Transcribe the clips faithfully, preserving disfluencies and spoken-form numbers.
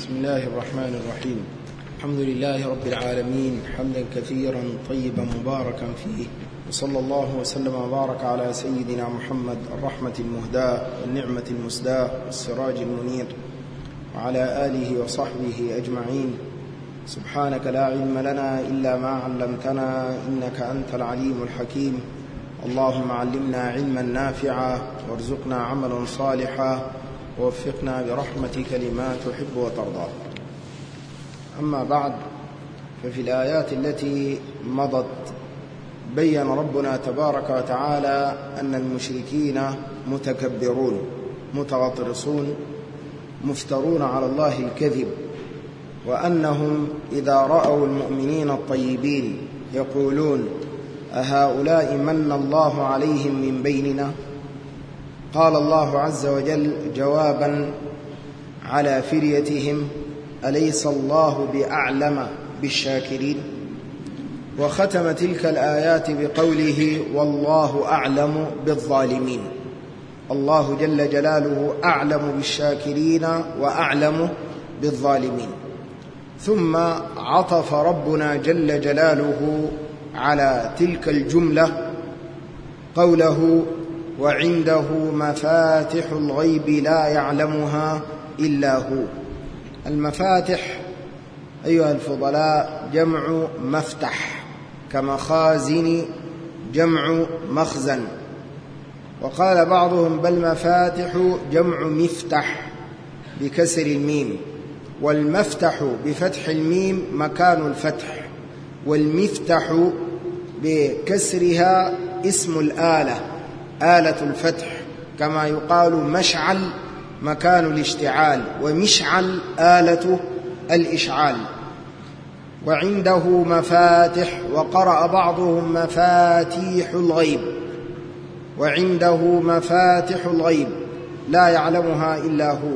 بسم الله الرحمن الرحيم. الحمد لله رب العالمين حمدا كثيرا طيبا مباركا فيه، وصلى الله وسلم وبارك على سيدنا محمد الرحمة المهداة والنعمة المسداة والسراج المنير، وعلى آله وصحبه أجمعين. سبحانك لا علم لنا إلا ما علمتنا إنك أنت العليم الحكيم. اللهم علمنا علما نافعا وارزقنا عملا صالحا ووفقنا برحمتك لما تحب وترضى. أما بعد، ففي الآيات التي مضت بين ربنا تبارك وتعالى أن المشركين متكبرون متغطرسون مفترون على الله الكذب، وأنهم إذا رأوا المؤمنين الطيبين يقولون أهؤلاء من الله عليهم من بيننا. قال الله عز وجل جوابا على فريتهم: أليس الله بأعلم بالشاكرين. وختم تلك الآيات بقوله: والله أعلم بالظالمين. الله جل جلاله أعلم بالشاكرين وأعلم بالظالمين. ثم عطف ربنا جل جلاله على تلك الجملة قوله: وعنده مفاتح الغيب لا يعلمها إلا هو. المفاتح أيها الفضلاء جمع مفتح، كمخازن جمع مخزن. وقال بعضهم بل مفاتح جمع مفتح بكسر الميم، والمفتح بفتح الميم مكان الفتح، والمفتح بكسرها اسم الآلة، آلة الفتح، كما يقال مشعل مكان الاشتعال، ومشعل آلة الإشعال. وعنده مفاتح، وقرأ بعضهم مفاتيح الغيب، وعنده مفاتح الغيب لا يعلمها إلا هو.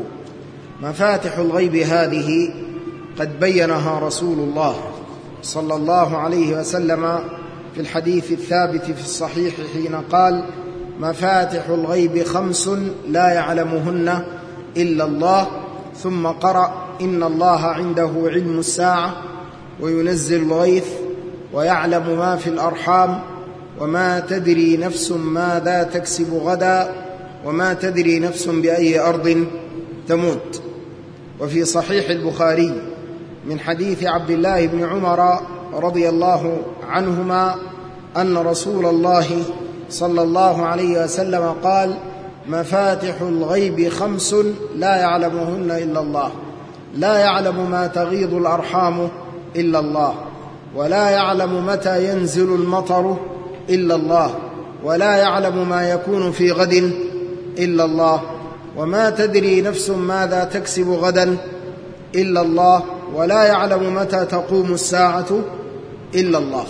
مفاتح الغيب هذه قد بينها رسول الله صلى الله عليه وسلم في الحديث الثابت في الصحيح حين قال: مفاتح الغيب خمس لا يعلمهن إلا الله. ثم قرأ: إن الله عنده علم الساعة وينزل الغيث ويعلم ما في الأرحام وما تدري نفس ماذا تكسب غدا وما تدري نفس بأي أرض تموت. وفي صحيح البخاري من حديث عبد الله بن عمر رضي الله عنهما أن رسول الله صلى الله عليه وسلم قال: مفاتح الغيب خمس لا يعلمهن إلا الله. لا يعلم ما تغيض الأرحام إلا الله، ولا يعلم متى ينزل المطر إلا الله، ولا يعلم ما يكون في غد إلا الله، وما تدري نفس ماذا تكسب غدا إلا الله، ولا يعلم متى تقوم الساعة إلا الله.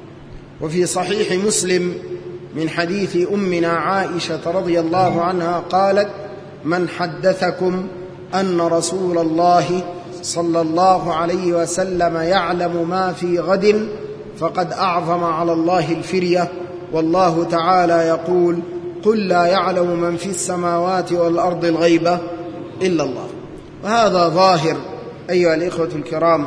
وفي صحيح مسلم من حديث أمنا عائشة رضي الله عنها قالت: من حدثكم أن رسول الله صلى الله عليه وسلم يعلم ما في غد فقد أعظم على الله الفرية، والله تعالى يقول: قل لا يعلم من في السماوات والأرض الغيب إلا الله. وهذا ظاهر أيها الإخوة الكرام،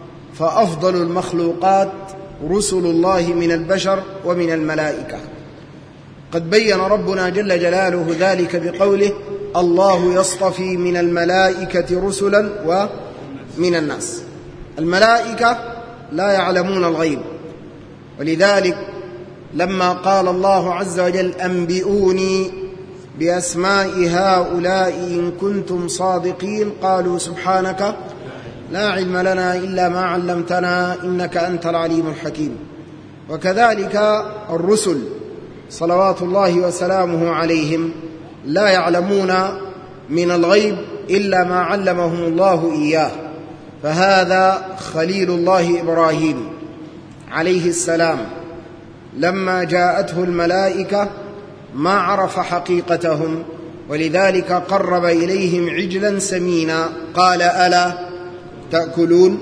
فأفضل المخلوقات رسل الله من البشر ومن الملائكة. قد بين ربنا جل جلاله ذلك بقوله: الله يصطفي من الملائكة رسلا ومن الناس. الملائكة لا يعلمون الغيب، ولذلك لما قال الله عز وجل: أنبئوني بأسماء هؤلاء إن كنتم صادقين، قالوا سبحانك لا علم لنا إلا ما علمتنا إنك أنت العليم الحكيم. وكذلك الرسل صلوات الله وسلامه عليهم لا يعلمون من الغيب إلا ما علمهم الله إياه. فهذا خليل الله إبراهيم عليه السلام لما جاءته الملائكة ما عرف حقيقتهم، ولذلك قرب إليهم عجلا سمينا قال: ألا تأكلون؟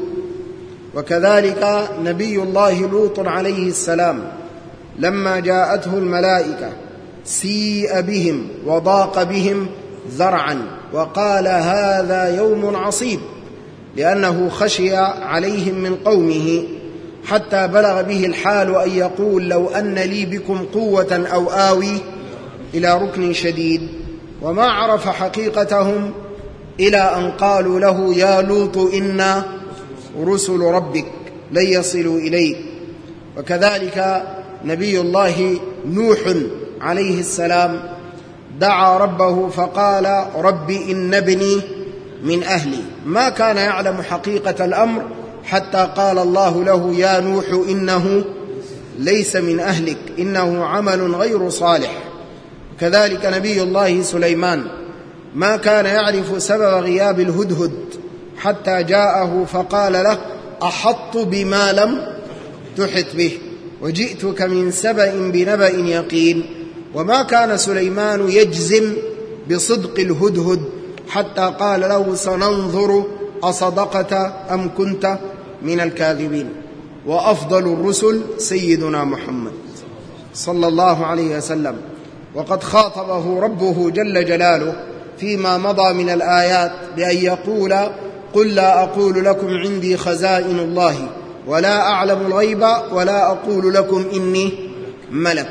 وكذلك نبي الله لوط عليه السلام لما جاءته الملائكة سيء بهم وضاق بهم ذرعا وقال: هذا يوم عصيب. لأنه خشي عليهم من قومه، حتى بلغ به الحال أن يقول لو أن لي بكم قوة أو آوي إلى ركن شديد. وما عرف حقيقتهم إلى أن قالوا له يا لوط إنا رسل ربك لن يصلوا إليك. وكذلك نبي الله نوح عليه السلام دعا ربه فقال رب إن ابني من أهلي، ما كان يعلم حقيقة الأمر حتى قال الله له يا نوح إنه ليس من أهلك إنه عمل غير صالح. كذلك نبي الله سليمان ما كان يعرف سبب غياب الهدهد حتى جاءه فقال له أحط بما لم تحط به وجئتك من سبأ بنبأ يقين. وما كان سليمان يجزم بصدق الهدهد حتى قال له سننظر أصدقت أم كنت من الكاذبين. وأفضل الرسل سيدنا محمد صلى الله عليه وسلم، وقد خاطبه ربه جل جلاله فيما مضى من الآيات بأن يقول قل لا أقول لكم عندي خزائن الله ولا أعلم الغيب ولا أقول لكم إني ملك.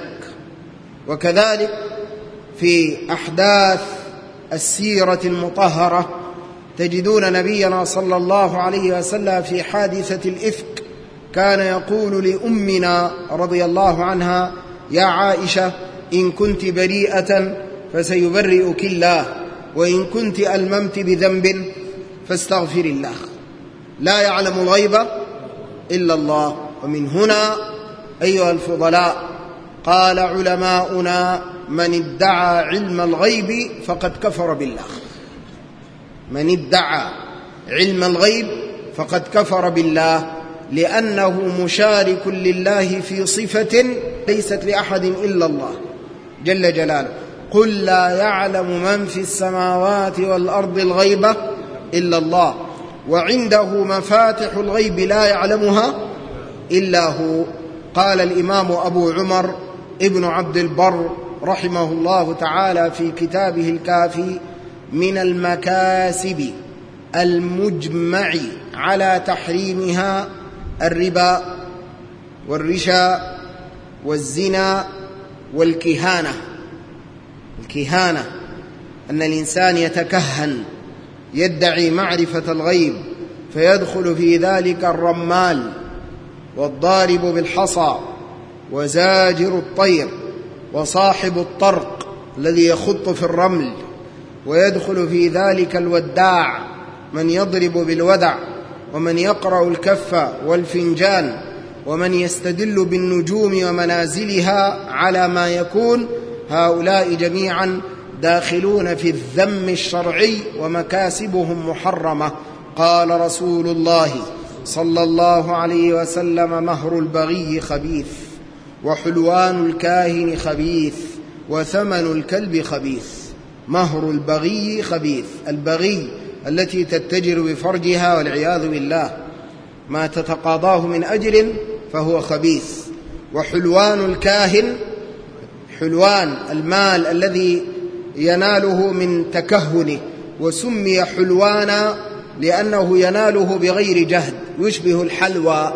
وكذلك في أحداث السيرة المطهرة تجدون نبينا صلى الله عليه وسلم في حادثة الإفك كان يقول لأمنا رضي الله عنها يا عائشة إن كنت بريئة فسيبرئك الله وإن كنت ألممت بذنب فاستغفر الله، لا يعلم الغيب إلا الله. ومن هنا أيها الفضلاء قال علماؤنا من ادعى علم الغيب فقد كفر بالله. من ادعى علم الغيب فقد كفر بالله، لأنه مشارك لله في صفة ليست لأحد إلا الله جل جلاله. قل لا يعلم من في السماوات والأرض الغيب إلا الله وعنده مفاتح الغيب لا يعلمها إلا هو. قال الإمام أبو عمر ابن عبد البر رحمه الله تعالى في كتابه الكافي من المكاسب المجمع على تحريمها الربا والرشا والزنا والكهانة. الكهانة أن الإنسان يتكهن يدعي معرفة الغيب فيدخل في ذلك الرمال والضارب بالحصى وزاجر الطير وصاحب الطرق الذي يخط في الرمل، ويدخل في ذلك الوداع من يضرب بالودع ومن يقرأ الكف والفنجان ومن يستدل بالنجوم ومنازلها على ما يكون. هؤلاء جميعا داخلون في الذم الشرعي ومكاسبهم محرمة. قال رسول الله صلى الله عليه وسلم مهر البغي خبيث وحلوان الكاهن خبيث وثمن الكلب خبيث. مهر البغي خبيث، البغي التي تتجر بفرجها والعياذ بالله ما تتقاضاه من أجر فهو خبيث. وحلوان الكاهن، حلوان المال الذي يناله من تكهنه، وسمي حلوانا لأنه يناله بغير جهد، يشبه الحلوى،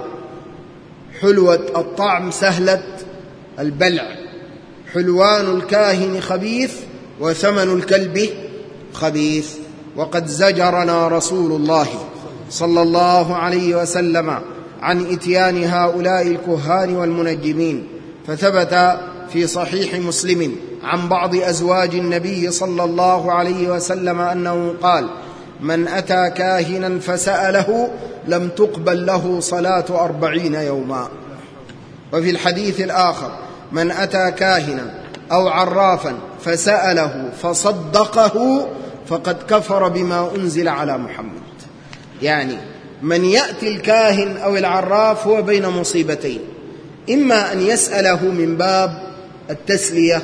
حلوة الطعم سهلة البلع. حلوان الكاهن خبيث وثمن الكلب خبيث. وقد زجرنا رسول الله صلى الله عليه وسلم عن إتيان هؤلاء الكهان والمنجمين، فثبت في صحيح مسلم عن بعض أزواج النبي صلى الله عليه وسلم أنه قال من أتى كاهنا فسأله لم تقبل له صلاة أربعين يوما. وفي الحديث الآخر من أتى كاهنا أو عرافا فسأله فصدقه فقد كفر بما أنزل على محمد. يعني من يأتي الكاهن أو العراف هو بين مصيبتين، إما أن يسأله من باب التسلية،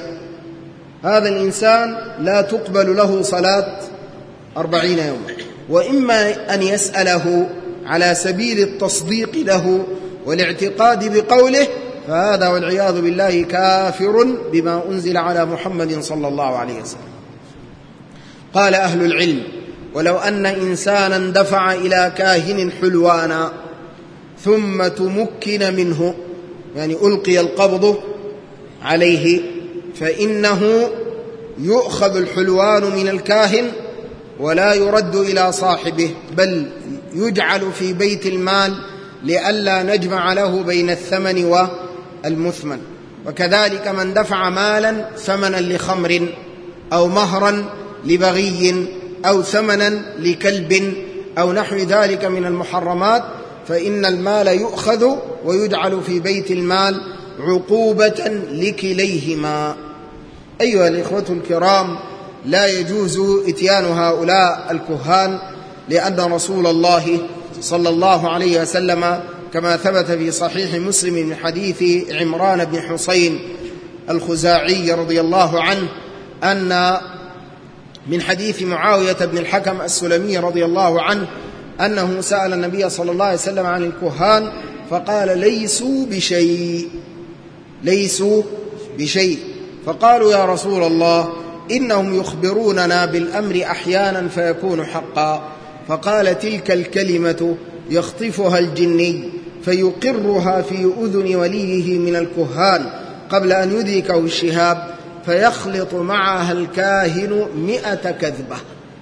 هذا الإنسان لا تقبل له صلاة أربعين يوما، وإما أن يسأله على سبيل التصديق له والاعتقاد بقوله، فهذا والعياذ بالله كافر بما أنزل على محمد صلى الله عليه وسلم. قال أهل العلم ولو أن إنسانا دفع إلى كاهن حلوانا ثم تمكن منه، يعني ألقي القبض عليه، فإنه يؤخذ الحلوان من الكاهن ولا يرد إلى صاحبه، بل يجعل في بيت المال لئلا نجمع له بين الثمن والمثمن. وكذلك من دفع مالا ثمنا لخمر أو مهرا لبغي أو ثمنا لكلب أو نحو ذلك من المحرمات، فإن المال يؤخذ ويجعل في بيت المال عقوبة لكليهما. أيها الإخوة الكرام، لا يجوز إتيان هؤلاء الكهان، لأن رسول الله صلى الله عليه وسلم كما ثبت في صحيح مسلم من حديث عمران بن حسين الخزاعي رضي الله عنه، أن من حديث معاوية بن الحكم السلمي رضي الله عنه أنه سأل النبي صلى الله عليه وسلم عن الكهان فقال ليسوا بشيء ليسوا بشيء فقالوا يا رسول الله إنهم يخبروننا بالأمر أحيانا فيكون حقا. فقال تلك الكلمة يخطفها الجني فيقرها في أذن وليه من الكهان قبل أن يدركه الشهاب فيخلط معها الكاهن مئة كذبة.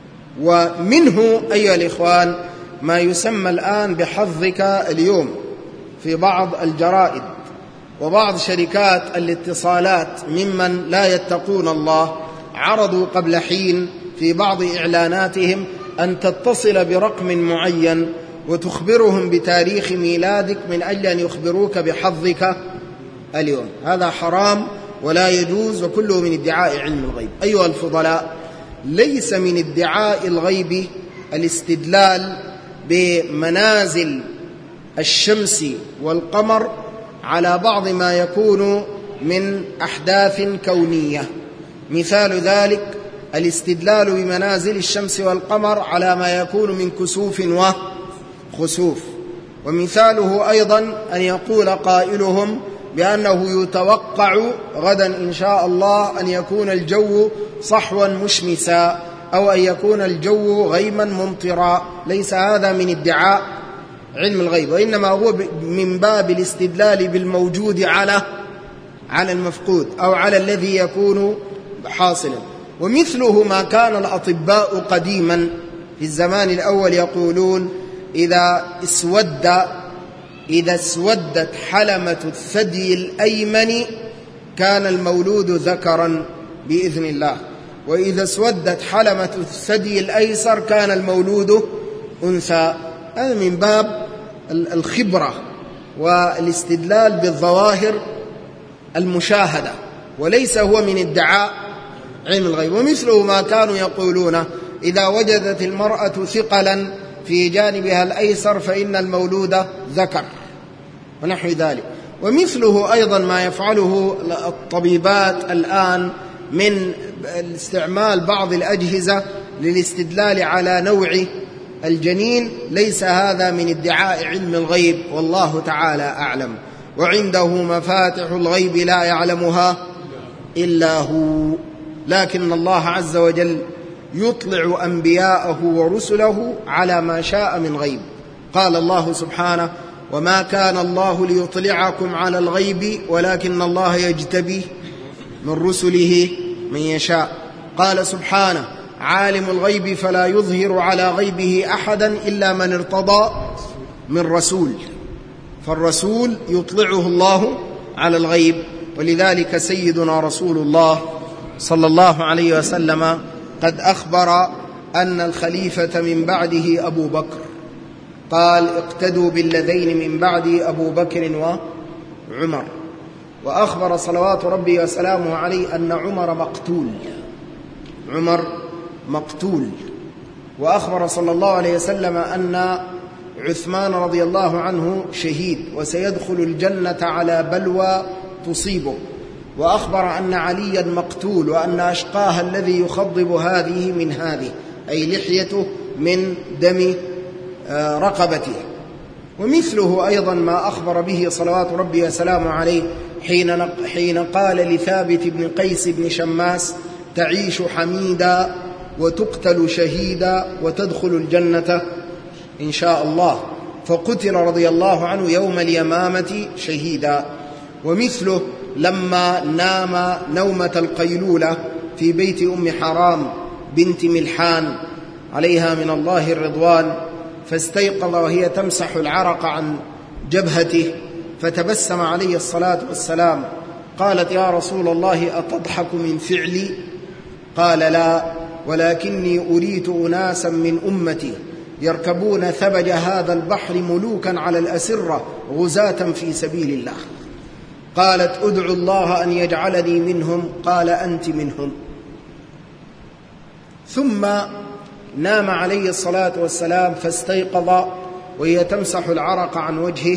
ومنه أيها الإخوان ما يسمى الآن بحظك اليوم في بعض الجرائد وبعض شركات الاتصالات ممن لا يتقون الله، عرضوا قبل حين في بعض إعلاناتهم أن تتصل برقم معين وتخبرهم بتاريخ ميلادك من أجل أن يخبروك بحظك اليوم. هذا حرام ولا يجوز، وكله من ادعاء علم الغيب. أيها الفضلاء، ليس من ادعاء الغيب الاستدلال بمنازل الشمس والقمر على بعض ما يكون من أحداث كونية. مثال ذلك الاستدلال بمنازل الشمس والقمر على ما يكون من كسوف وخسوف. ومثاله أيضا أن يقول قائلهم بأنه يتوقع غدا إن شاء الله أن يكون الجو صحوا مشمسا أو أن يكون الجو غيما ممطرا. ليس هذا من ادعاء علم الغيب، وإنما هو من باب الاستدلال بالموجود على على المفقود أو على الذي يكون حاصلا. ومثله ما كان الأطباء قديما في الزمان الأول يقولون إذا اسود إذا اسودت حلمة الثدي الأيمن كان المولود ذكرا بإذن الله، وإذا اسودت حلمة الثدي الأيسر كان المولود أنثى. هذا من باب الخبرة والاستدلال بالظواهر المشاهدة، وليس هو من ادعاء علم الغيب. ومثله ما كانوا يقولون إذا وجدت المرأة ثقلا في جانبها الأيسر فإن المولود ذكر ونحو ذلك. ومثله أيضا ما يفعله الطبيبات الآن من استعمال بعض الأجهزة للاستدلال على نوع الجنين. ليس هذا من ادعاء علم الغيب، والله تعالى أعلم. وعنده مفاتح الغيب لا يعلمها إلا هو، لكن الله عز وجل يطلع أنبياءه ورسله على ما شاء من غيب. قال الله سبحانه وما كان الله ليطلعكم على الغيب ولكن الله يجتبي من رسله من يشاء. قال سبحانه عالم الغيب فلا يظهر على غيبه أحدا إلا من ارتضى من رسول، فالرسول يطلعه الله على الغيب. ولذلك سيدنا رسول الله صلى الله عليه وسلم قد أخبر أن الخليفة من بعده أبو بكر، قال اقتدوا بالذين من بعدي أبو بكر وعمر. وأخبر صلوات ربي وسلامه عليه أن عمر مقتول عمر مقتول وأخبر صلى الله عليه وسلم أن عثمان رضي الله عنه شهيد وسيدخل الجنة على بلوى تصيبه. وأخبر أن عليا مقتول وأن أشقاها الذي يخضب هذه من هذه، أي لحيته من دم رقبته. ومثله أيضا ما أخبر به صلوات ربي وسلامه عليه حين حين قال لثابت بن قيس بن شماس تعيش حميدا وتقتل شهيدا وتدخل الجنة إن شاء الله. فقتل رضي الله عنه يوم اليمامة شهيدا. ومثله لما نام نومة القيلولة في بيت أم حرام بنت ملحان عليها من الله الرضوان، فاستيقظ وهي تمسح العرق عن جبهته، فتبسم عليه الصلاة والسلام. قالت: يا رسول الله أتضحك من فعلي؟ قال: لا، ولكني أريت أناسا من أمتي يركبون ثبج هذا البحر ملوكا على الأسرة غزاة في سبيل الله. قالت: أدعو الله أن يجعلني منهم. قال: أنت منهم. ثم نام عليه الصلاة والسلام فاستيقظ وهي تمسح العرق عن وجهه،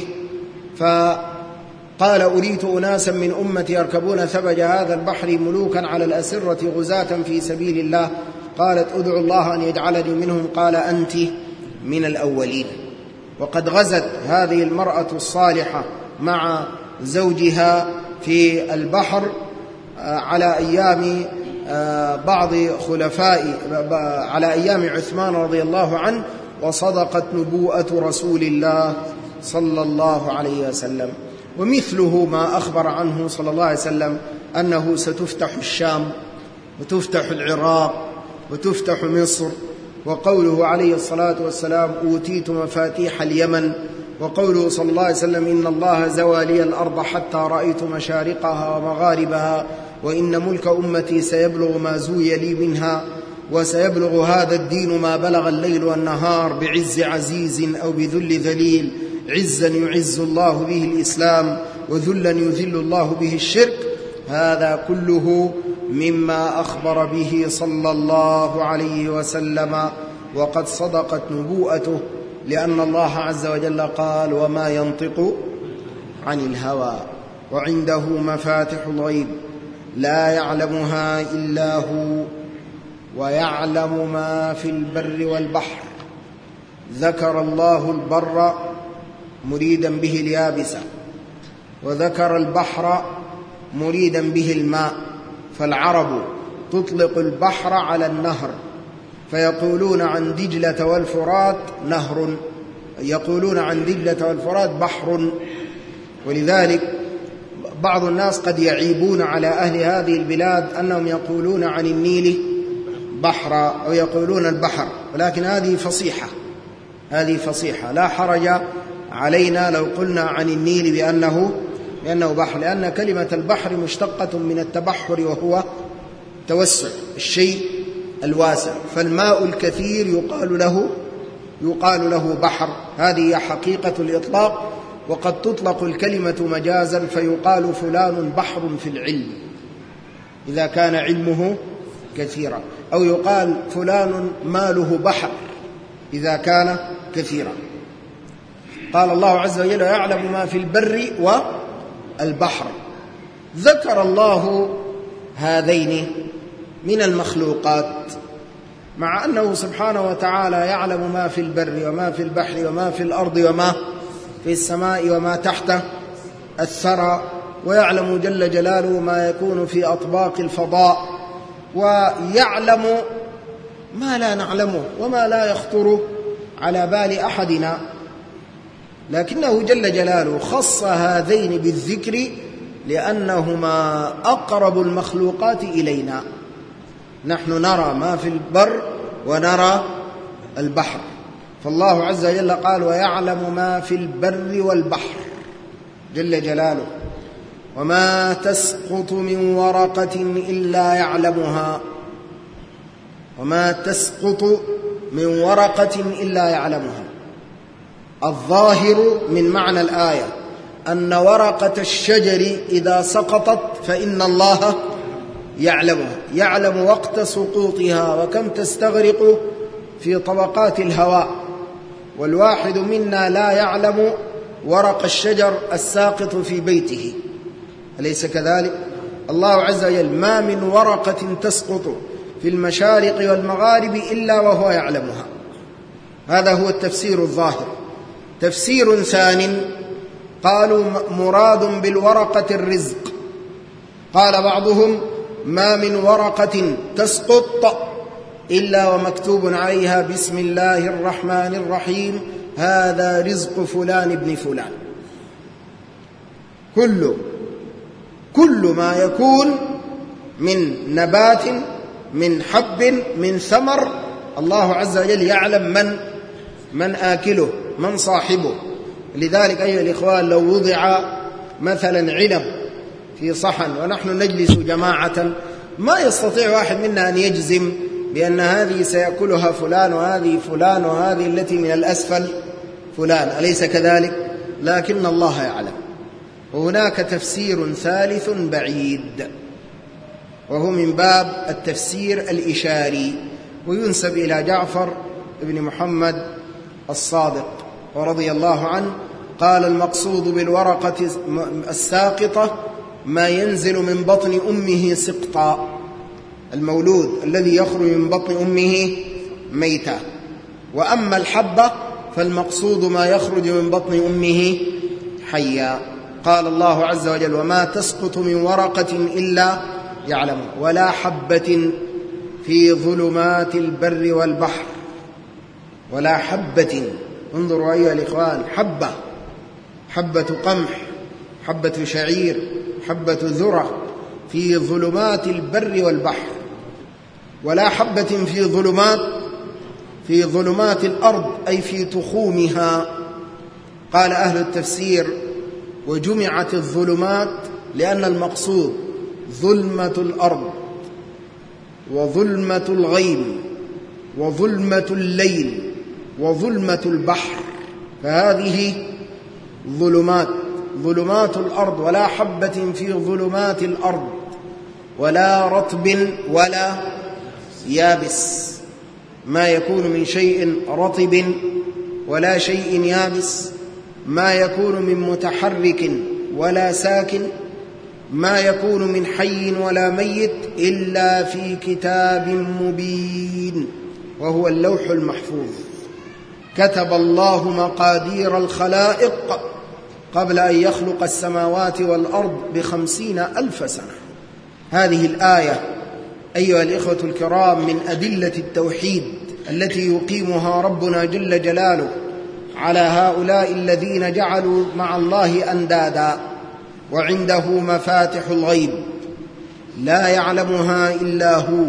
فقال: أريت أناسا من أمتي يركبون ثبج هذا البحر ملوكا على الأسرة غزاة في سبيل الله. قالت: أدعو الله أن يجعلني منهم. قال: أنت من الأولين. وقد غزت هذه المرأة الصالحة مع زوجها في البحر على أيام بعض خلفاء على أيام عثمان رضي الله عنه، وصدقت نبوءة رسول الله صلى الله عليه وسلم. ومثله ما أخبر عنه صلى الله عليه وسلم أنه ستفتح الشام وتفتح العراق وتفتح مصر، وقوله عليه الصلاة والسلام: أوتيت مفاتيح اليمن، وقوله صلى الله عليه وسلم: إن الله زوى لي الأرض حتى رأيت مشارقها ومغاربها، وإن ملك أمتي سيبلغ ما زوي لي منها، وسيبلغ هذا الدين ما بلغ الليل والنهار، بعز عزيز أو بذل ذليل، عزا يعز الله به الإسلام، وذلا يذل الله به الشرك. هذا كله مما أخبر به صلى الله عليه وسلم، وقد صدقت نبوءته، لأن الله عز وجل قال: وما ينطق عن الهوى وعنده مفاتح الغيب لا يعلمها إلا هو ويعلم ما في البر والبحر. ذكر الله البر مريدا به اليابس، وذكر البحر مريدا به الماء. فالعرب تطلق البحر على النهر، فيقولون عن دجلة والفرات نهر، يقولون عن دجلة والفرات بحر. ولذلك بعض الناس قد يعيبون على أهل هذه البلاد أنهم يقولون عن النيل بحر أو يقولون البحر، ولكن هذه فصيحة، هذه فصيحة لا حرج علينا لو قلنا عن النيل بأنه لأنه بحر، لأن كلمة البحر مشتقة من التبحر، وهو توسع الشيء الواسع. فالماء الكثير يقال له يقال له بحر، هذه حقيقة الإطلاق. وقد تطلق الكلمة مجازا، فيقال فلان بحر في العلم إذا كان علمه كثيرا، أو يقال فلان ماله بحر إذا كان كثيرا. قال الله عز وجل: يعلم ما في البر والبحر. ذكر الله هذين من المخلوقات، مع أنه سبحانه وتعالى يعلم ما في البر وما في البحر وما في الأرض وما في السماء وما تحت الثرى، ويعلم جل جلاله ما يكون في أطباق الفضاء، ويعلم ما لا نعلمه وما لا يخطر على بال أحدنا. لكنه جل جلاله خص هذين بالذكر لأنهما أقرب المخلوقات إلينا. نحن نرى ما في البر ونرى البحر، فالله عز وجل قال: ويعلم ما في البر والبحر جل جلاله. وما تسقط من ورقة إلا يعلمها، وما تسقط من ورقة إلا يعلمها. الظاهر من معنى الآية أن ورقة الشجر إذا سقطت فإن الله يعلمها، يعلم وقت سقوطها وكم تستغرق في طبقات الهواء، والواحد منا لا يعلم ورق الشجر الساقط في بيته، أليس كذلك؟ الله عز وجل ما من ورقة تسقط في المشارق والمغارب إلا وهو يعلمها. هذا هو التفسير الظاهر. تفسير ثانٍ قالوا مراد بالورقة الرزق. قال بعضهم: ما من ورقة تسقط إلا ومكتوب عليها بسم الله الرحمن الرحيم هذا رزق فلان ابن فلان. كل كل ما يكون من نبات من حب من ثمر الله عز وجل يعلم من من آكله من صاحبه. لذلك أيها الإخوان لو وضع مثلا عنب في صحن ونحن نجلس جماعة ما يستطيع واحد منا أن يجزم بأن هذه سيأكلها فلان وهذه فلان وهذه التي من الأسفل فلان، أليس كذلك؟ لكن الله يعلم. وهناك تفسير ثالث بعيد وهو من باب التفسير الإشاري وينسب إلى جعفر بن محمد الصادق ورضي الله عنه قال المقصود بالورقة الساقطة ما ينزل من بطن أمه سقطا، المولود الذي يخرج من بطن أمه ميتا، وأما الحبة فالمقصود ما يخرج من بطن أمه حيا. قال الله عز وجل وما تسقط من ورقة إلا يعلمها ولا حبة في ظلمات البر والبحر، ولا حبة. انظروا أيها الإخوان، حبة حبة قمح حبة شعير حبة ذرة في ظلمات البر والبحر، ولا حبة في ظلمات في ظلمات الأرض أي في تخومها. قال أهل التفسير وجمعت الظلمات لأن المقصود ظلمة الأرض وظلمة الغيم وظلمة الليل وظلمة البحر، فهذه ظلمات ظلمات الأرض. ولا حبة في ظلمات الأرض ولا رطب ولا يابس، ما يكون من شيء رطب ولا شيء يابس، ما يكون من متحرك ولا ساكن، ما يكون من حي ولا ميت إلا في كتاب مبين وهو اللوح المحفوظ. كتب الله مقادير الخلائق قبل أن يخلق السماوات والأرض بخمسين ألف سنة. هذه الآية أيها الإخوة الكرام من أدلة التوحيد التي يقيمها ربنا جل جلاله على هؤلاء الذين جعلوا مع الله أندادا. وعنده مفاتح الغيب لا يعلمها إلا هو،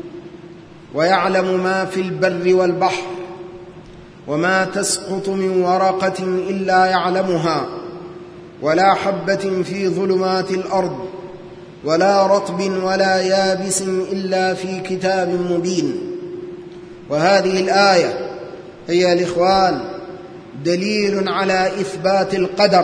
ويعلم ما في البر والبحر، وما تسقط من ورقة إلا يعلمها، ولا حبة في ظلمات الأرض ولا رطب ولا يابس إلا في كتاب مبين. وهذه الآية هي الإخوان دليل على إثبات القدر،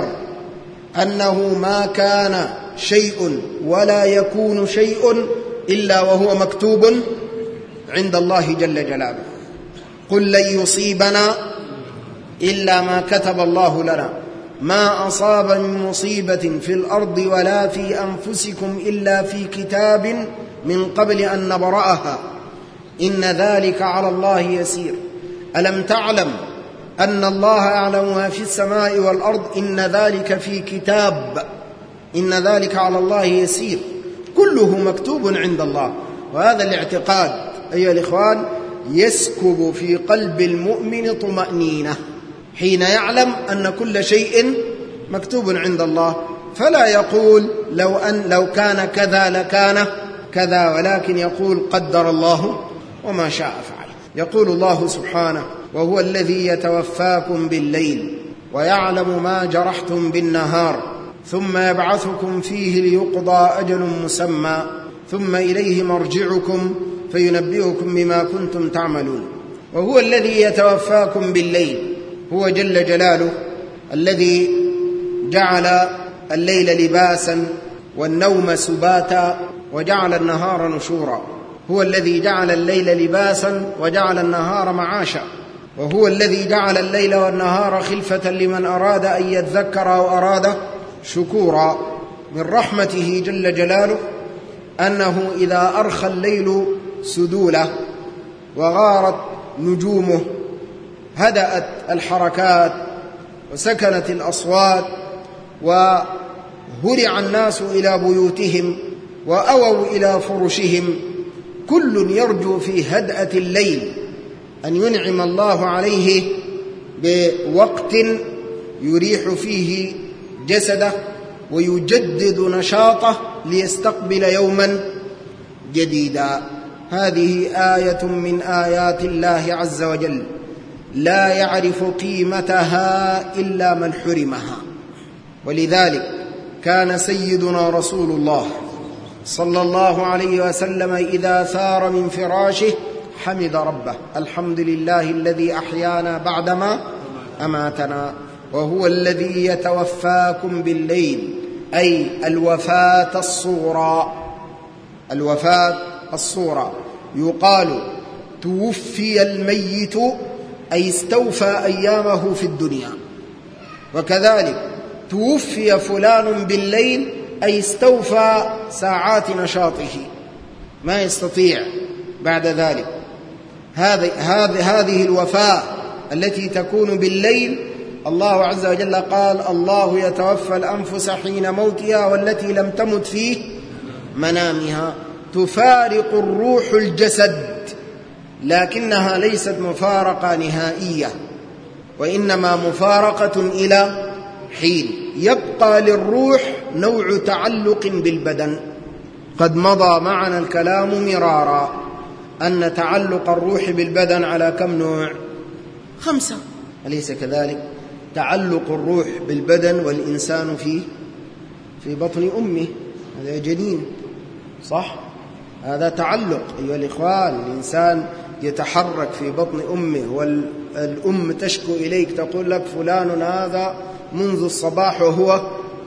أنه ما كان شيء ولا يكون شيء إلا وهو مكتوب عند الله جل جلاله. قل لن يصيبنا إلا ما كتب الله لنا، ما أصاب من مصيبة في الأرض ولا في أنفسكم إلا في كتاب من قبل أن نبرأها إن ذلك على الله يسير. ألم تعلم أن الله يعلم ما في السماء والأرض إن ذلك في كتاب إن ذلك على الله يسير. كله مكتوب عند الله. وهذا الاعتقاد أيها الإخوان يسكب في قلب المؤمن طمأنينة حين يعلم أن كل شيء مكتوب عند الله، فلا يقول لو أن لو كان كذا لكان كذا، ولكن يقول قدر الله وما شاء فعل. يقول الله سبحانه وهو الذي يتوفاكم بالليل ويعلم ما جرحتم بالنهار ثم يبعثكم فيه ليقضى أجل مسمى ثم إليه مرجعكم فينبئكم بما كنتم تعملون. وهو الذي يتوفاكم بالليل، هو جل جلاله الذي جعل الليل لباسا والنوم سباتا وجعل النهار نشورا. هو الذي جعل الليل لباسا وجعل النهار معاشا. وهو الذي جعل الليل والنهار خلفة لمن أراد أن يذكر أو أراد شكورا. من رحمته جل جلاله أنه إذا أرخى الليل سدوله وغارت نجومه هدأت الحركات وسكنت الأصوات وهرع الناس إلى بيوتهم وأووا إلى فرشهم، كل يرجو في هدأة الليل أن ينعم الله عليه بوقت يريح فيه جسده ويجدد نشاطه ليستقبل يوما جديدا. هذه آية من آيات الله عز وجل لا يعرف قيمتها إلا من حرمها. ولذلك كان سيدنا رسول الله صلى الله عليه وسلم إذا ثار من فراشه حمد ربه: الحمد لله الذي أحيانا بعدما أماتنا، وهو الذي يتوفاكم بالليل، أي الوفاة الصورى. الوفاة الصورى يقال توفي الميت أي استوفى أيامه في الدنيا، وكذلك توفي فلان بالليل أي استوفى ساعات نشاطه ما يستطيع بعد ذلك. هذه هذه الوفاة التي تكون بالليل الله عز وجل قال: الله يتوفى الأنفس حين موتها والتي لم تمت في منامها. تفارق الروح الجسد، لكنها ليست مفارقة نهائية، وإنما مفارقة إلى حين. يبقى للروح نوع تعلق بالبدن. قد مضى معنا الكلام مرارا أن تعلق الروح بالبدن على كم نوع؟ خمسة، أليس كذلك؟ تعلق الروح بالبدن والإنسان في في بطن أمه، هذا جنين، صح؟ هذا تعلق أيها الإخوان. الإنسان يتحرك في بطن أمه والأم تشكو إليك تقول لك: فلان هذا منذ الصباح وهو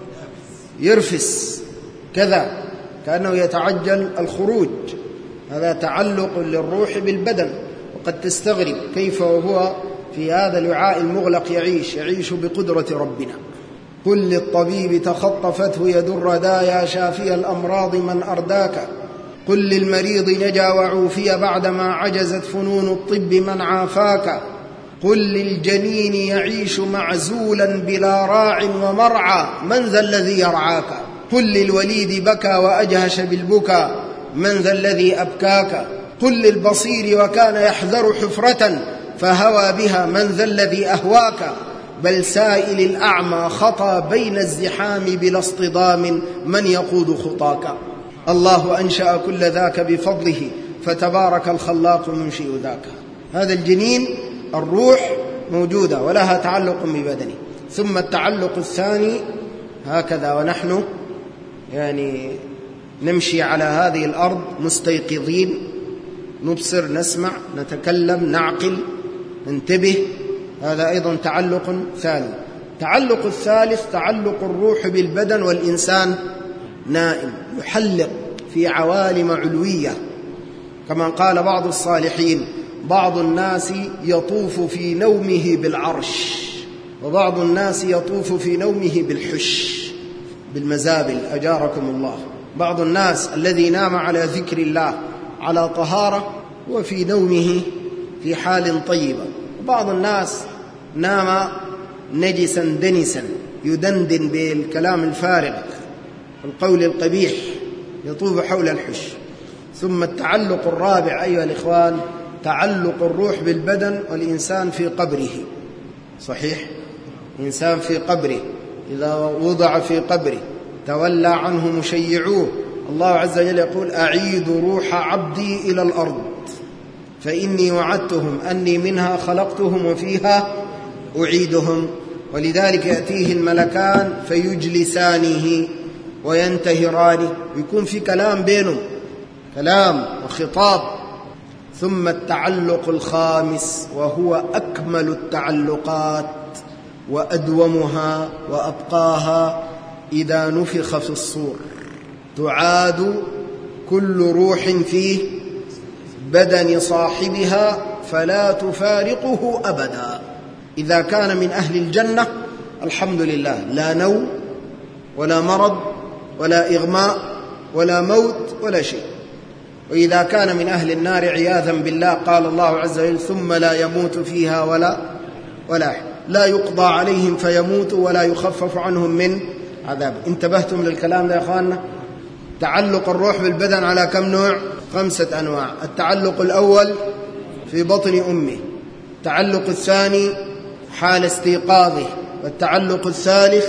يرفس كذا، كأنه يتعجل الخروج. هذا تعلق للروح بالبدن. وقد تستغرب كيف وهو في هذا الوعاء المغلق يعيش يعيش بقدرة ربنا. قل للطبيب تخطفته يد الردايا شافي الأمراض من أرداك، قل للمريض نجا وعوفي بعدما عجزت فنون الطب من عافاك، قل للجنين يعيش معزولا بلا راع ومرعى من ذا الذي يرعاك، قل للوليد بكى وأجهش بالبكى من ذا الذي أبكاك، قل للبصير وكان يحذر حفرة فهوى بها من ذا الذي أهواك، بل سائل الأعمى خطى بين الزحام بلا اصطدام من يقود خطاك. الله أنشأ كل ذاك بفضله فتبارك الخلاق منشئ ذاك. هذا الجنين الروح موجودة ولها تعلق ببدنه. ثم التعلق الثاني هكذا ونحن يعني نمشي على هذه الأرض مستيقظين، نبصر، نسمع، نتكلم، نعقل، ننتبه، هذا أيضا تعلق ثاني. تعلق الثالث تعلق الروح بالبدن والإنسان نائم يحلق في عوالم علوية، كما قال بعض الصالحين: بعض الناس يطوف في نومه بالعرش، وبعض الناس يطوف في نومه بالحش، بالمزابل، أجاركم الله. بعض الناس الذي نام على ذكر الله على طهارة وفي نومه في حال طيبة، وبعض الناس نام نجسا دنسا يدندن بالكلام الفارغ والقول القبيح، يطوف حول الحش. ثم التعلق الرابع أيها الإخوان تعلق الروح بالبدن والإنسان في قبره. صحيح، إنسان في قبره إذا وضع في قبره تولى عنه مشيعوه، الله عز وجل يقول: أعيد روح عبدي إلى الأرض فإني وعدتهم أني منها خلقتهم وفيها أعيدهم. ولذلك يأتيه الملكان فيجلسانه وينتهرانه، يكون في كلام بينهم، كلام وخطاب. ثم التعلق الخامس وهو أكمل التعلقات وأدومها وأبقاها: إذا نفخ في الصور تعاد كل روح فيه بدن صاحبها فلا تفارقه أبدا. إذا كان من أهل الجنة الحمد لله، لا نوم ولا مرض ولا إغماء ولا موت ولا شيء. وإذا كان من أهل النار عياذا بالله قال الله عز وجل: ثم لا يموت فيها ولا ولا لا يقضى عليهم فيموتوا ولا يخفف عنهم من عذاب. انتبهتم للكلام ده يا أخواننا؟ تعلق الروح بالبدن على كم نوع؟ خمسة أنواع. التعلق الأول في بطن أمه، التعلق الثاني حال استيقاظه، والتعلق الثالث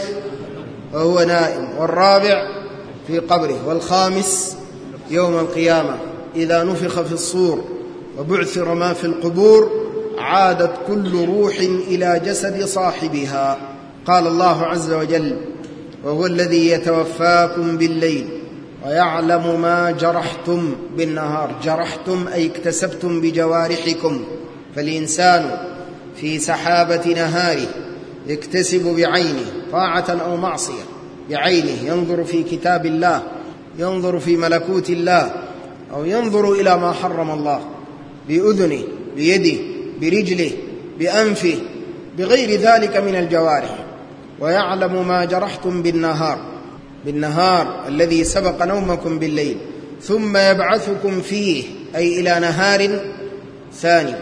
وهو نائم، والرابع في قبره، والخامس يوم القيامة إذا نفخ في الصور وبعثر ما في القبور عادت كل روح إلى جسد صاحبها. قال الله عز وجل: وهو الذي يتوفاكم بالليل ويعلم ما جرحتم بالنهار. جرحتم أي اكتسبتم بجوارحكم، فالإنسان في سحابة نهاره يكتسب بعينه طاعة أو معصية، بعينه ينظر في كتاب الله، ينظر في ملكوت الله، أو ينظر إلى ما حرم الله، بأذنه، بيده، برجله، بأنفه، بغير ذلك من الجوارح. ويعلم ما جرحتم بالنهار، بالنهار الذي سبق نومكم بالليل، ثم يبعثكم فيه أي إلى نهار ثاني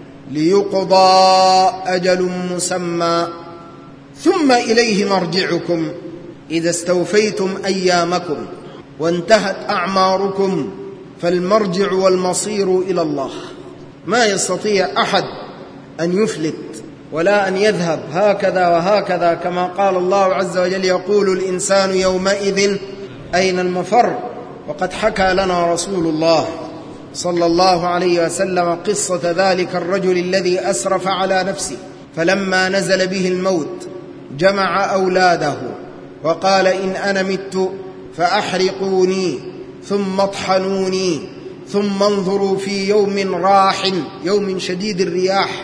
ليقضى أجل مسمى ثم إليه مرجعكم إذا استوفيتم أيامكم وانتهت أعماركم فالمرجع والمصير إلى الله. ما يستطيع أحد أن يفلت ولا أن يذهب هكذا وهكذا، كما قال الله عز وجل: يقول الإنسان يومئذ أين المفر. وقد حكى لنا رسول الله صلى الله عليه وسلم قصة ذلك الرجل الذي أسرف على نفسه، فلما نزل به الموت جمع أولاده وقال: إن أنا مت فأحرقوني ثم اطحنوني ثم انظروا في يوم راح، يوم شديد الرياح،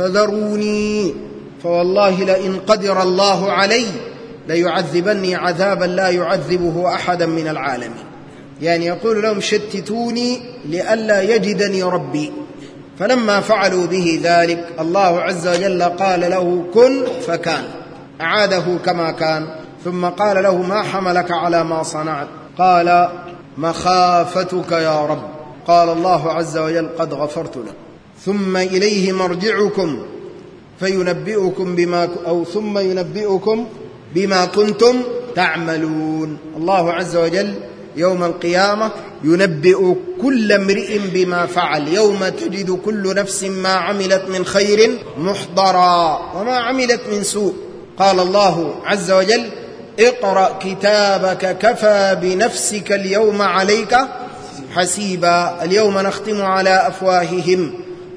فذروني فوالله لئن قدر الله علي ليعذبني عذابا لا يعذبه أحدا من العالمين. يعني يقول لهم: شتتوني لئلا يجدني ربي. فلما فعلوا به ذلك الله عز وجل قال له: كن فكان، أعاده كما كان، ثم قال له: ما حملك على ما صنعت؟ قال: مخافتك يا رب. قال الله عز وجل: قد غفرت لك. ثم إليه مرجعكم فينبئكم بما أو ثم ينبئكم بما كنتم تعملون. الله عز وجل يوم القيامة ينبئ كل امرئ بما فعل، يوم تجد كل نفس ما عملت من خير محضرا وما عملت من سوء. قال الله عز وجل: اقرأ كتابك كفى بنفسك اليوم عليك حسيبا. اليوم نختم على أفواههم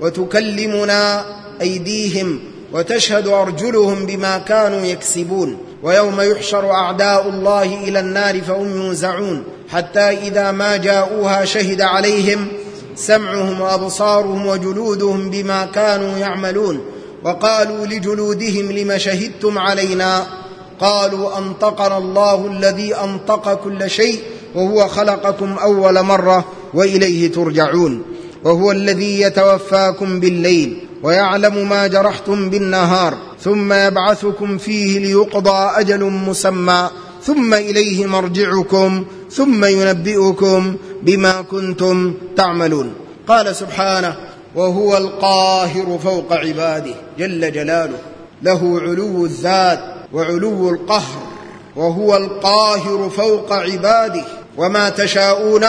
وتكلمنا أيديهم وتشهد أرجلهم بما كانوا يكسبون. ويوم يحشر أعداء الله إلى النار فهم يوزعون حتى إذا ما جاءوها شهد عليهم سمعهم وأبصارهم وجلودهم بما كانوا يعملون. وقالوا لجلودهم: لم شهدتم علينا؟ قالوا: أنطقنا الله الذي أنطق كل شيء وهو خلقكم أول مرة وإليه ترجعون. وهو الذي يتوفاكم بالليل ويعلم ما جرحتم بالنهار ثم يبعثكم فيه ليقضى أجل مسمى ثم إليه مرجعكم ثم ينبئكم بما كنتم تعملون. قال سبحانه: وهو القاهر فوق عباده جل جلاله، له علو الذات وعلو القهر، وهو القاهر فوق عباده، وما تشاءون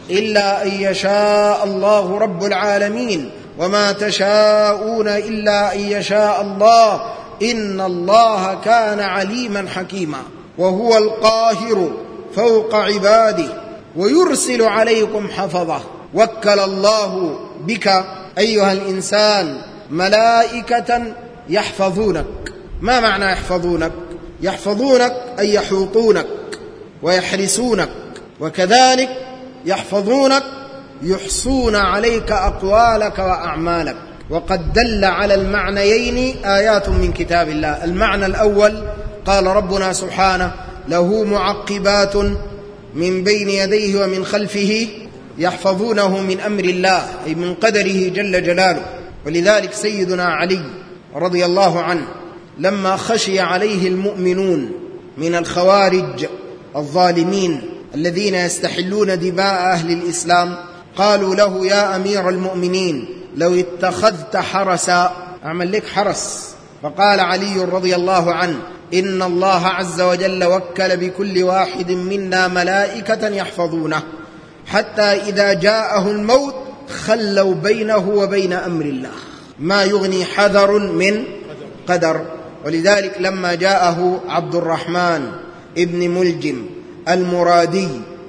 إلا أن يشاء الله رب العالمين، وما تشاءون إلا أن يشاء الله إن الله كان عليما حكيما. وهو القاهر فوق عباده ويرسل عليكم حفظه. وكل الله بك أيها الإنسان ملائكة يحفظونك. ما معنى يحفظونك؟ يحفظونك أي يحوطونك ويحرسونك، وكذلك يحفظونك يحصون عليك أقوالك وأعمالك. وقد دل على المعنيين آيات من كتاب الله. المعنى الأول قال ربنا سبحانه: له معقبات من بين يديه ومن خلفه يحفظونه من أمر الله، أي من قدره جل جلاله. ولذلك سيدنا علي رضي الله عنه لما خشي عليه المؤمنون من الخوارج الظالمين الذين يستحلون دماء أهل الإسلام قالوا له: يا أمير المؤمنين لو اتخذت حرسا، أعمل لك حرس. فقال علي رضي الله عنه: إن الله عز وجل وكل بكل واحد منا ملائكة يحفظونه حتى إذا جاءه الموت خلوا بينه وبين أمر الله، ما يغني حذر من قدر. ولذلك لما جاءه عبد الرحمن ابن ملجم المرادي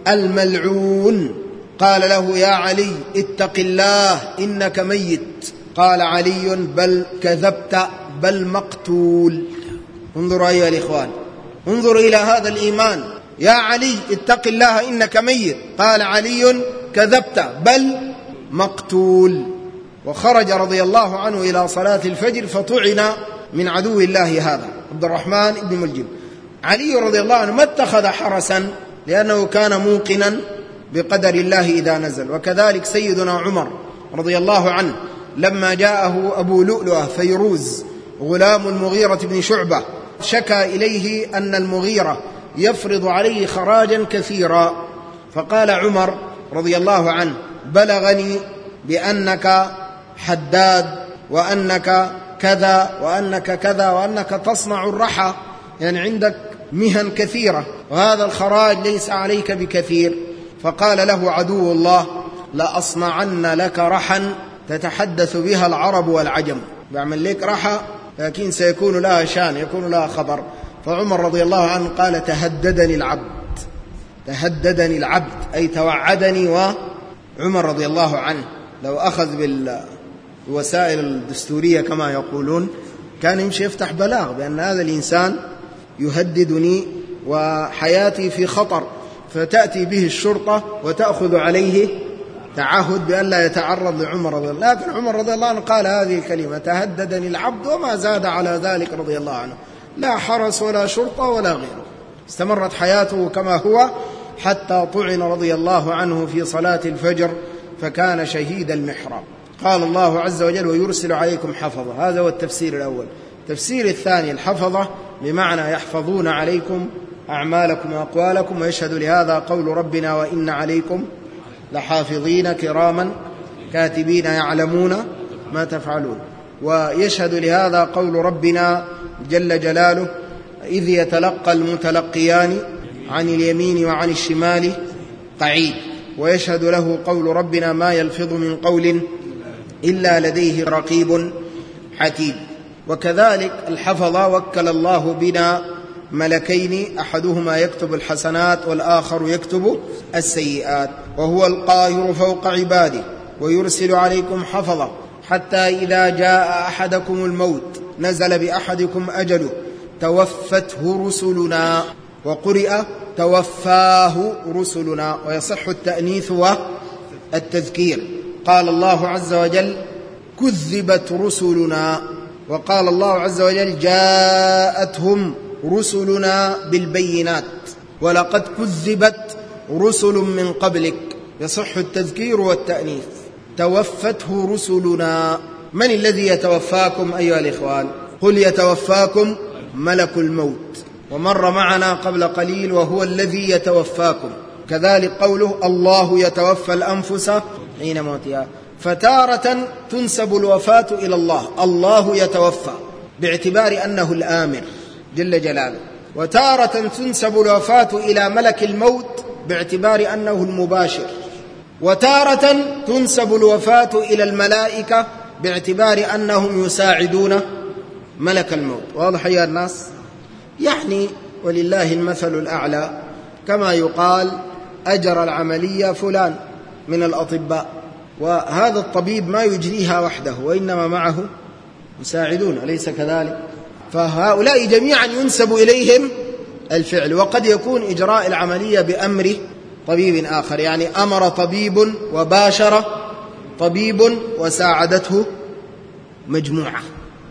الملعون قال له: يا علي اتق الله إنك ميت. قال علي: بل كذبت، بل مقتول. انظروا أيها الإخوان، انظروا إلى هذا الإيمان. يا علي اتق الله إنك ميت، قال علي: كذبت، بل مقتول. وخرج رضي الله عنه إلى صلاة الفجر فطعن من عدو الله هذا عبد الرحمن بن ملجم. علي رضي الله عنه ما اتخذ حرسا لأنه كان موقنا بقدر الله إذا نزل. وكذلك سيدنا عمر رضي الله عنه لما جاءه أبو لؤلؤة فيروز غلام المغيرة بن شعبة شكى إليه أن المغيرة يفرض عليه خراجا كثيرا، فقال عمر رضي الله عنه: بلغني بأنك حداد وأنك كذا وأنك كذا وأنك تصنع الرحى، يعني عندك مهن كثيرة، وهذا الخراج ليس عليك بكثير. فقال له عدو الله: لأصنعن لك رحا تتحدث بها العرب والعجم. بعمل لك رحى لكن سيكون لها شان، يكون لها خبر. فعمر رضي الله عنه قال: تهددني العبد، تهددني العبد أي توعدني. وعمر رضي الله عنه لو أخذ بالوسائل الدستورية كما يقولون كان يمشي يفتح بلاغ بأن هذا الإنسان يهددني وحياتي في خطر، فتأتي به الشرطة وتأخذ عليه تعهد بأن لا يتعرض لعمر رضي الله عنه. لكن عمر رضي الله عنه قال هذه الكلمة: تهددني العبد، وما زاد على ذلك رضي الله عنه، لا حرس ولا شرطة ولا غيره. استمرت حياته كما هو حتى طعن رضي الله عنه في صلاة الفجر فكان شهيد المحراب. قال الله عز وجل: ويرسل عليكم حفظة. هذا هو التفسير الأول. التفسير الثاني: الحفظة بمعنى يحفظون عليكم أعمالكم وأقوالكم. ويشهد لهذا قول ربنا: وإن عليكم لحافظين كراما كاتبين يعلمون ما تفعلون. ويشهد لهذا قول ربنا جل جلاله: إذ يتلقى المتلقيان عن اليمين وعن الشمال قعيد. ويشهد له قول ربنا: ما يلفظ من قول إلا لديه رقيب عتيد. وكذلك الحفظة وكل الله بنا ملكين، أحدهما يكتب الحسنات والآخر يكتب السيئات، وهو القاهر فوق عباده. ويرسل عليكم حفظة حتى إذا جاء أحدكم الموت نزل بأحدكم أجله توفته رسلنا، وقرئ توفاه رسلنا، ويصح التأنيث والتذكير. قال الله عز وجل: كذبت رسلنا. وقال الله عز وجل: جاءتهم رسلنا بالبينات ولقد كذبت رسل من قبلك. يصح التذكير والتأنيث. توفته رسلنا. من الذي يتوفاكم أيها الإخوان؟ قل يتوفاكم ملك الموت، ومر معنا قبل قليل وهو الذي يتوفاكم. كذلك قوله: الله يتوفى الأنفس حين موتها. فتارة تنسب الوفاة إلى الله، الله يتوفى باعتبار أنه الآمر جل جلاله، وتارة تنسب الوفاة إلى ملك الموت باعتبار أنه المباشر، وتارة تنسب الوفاة إلى الملائكة باعتبار أنهم يساعدون ملك الموت. واضح يا الناس؟ يعني ولله المثل الأعلى، كما يقال: أجر العملية فلان من الأطباء، وهذا الطبيب ما يجريها وحده وإنما معه مساعدون، أليس كذلك؟ فهؤلاء جميعا ينسب إليهم الفعل. وقد يكون إجراء العملية بأمر طبيب آخر، يعني أمر طبيب وباشر طبيب وساعدته مجموعة.